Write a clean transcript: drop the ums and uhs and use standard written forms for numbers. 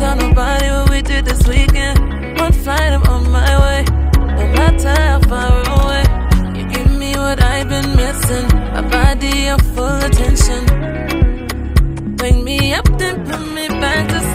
tell nobody what we did this weekend. One flight, I'm on my way. No matter how far away, you give me what I've been missing. My body, your full attention. Wake me up, then put me back to